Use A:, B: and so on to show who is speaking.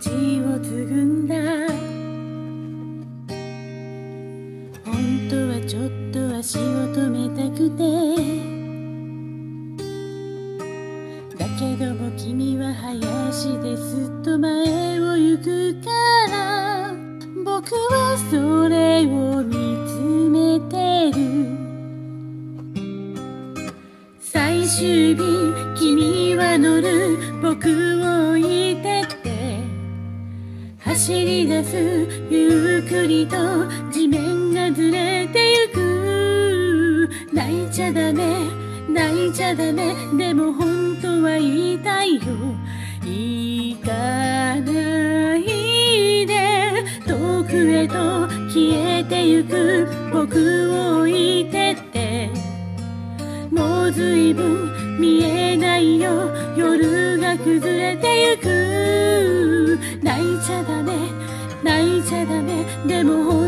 A: 命を継ぐんだ。本当はちょっと足を止めたくて、だけども君は早足ですっと前を行くから、僕はそれを見つめてる。最終日君は乗る、僕を置いてって走り出す。ゆっくりと地面がずれてゆく。泣いちゃダメ泣いちゃダメ、でも本当は言いたいよ。行かないで遠くへと消えてゆく。僕を置いてってもうずいぶん見えないよ。夜が崩れてゆく。泣いちゃダメ泣いちゃダメ、でも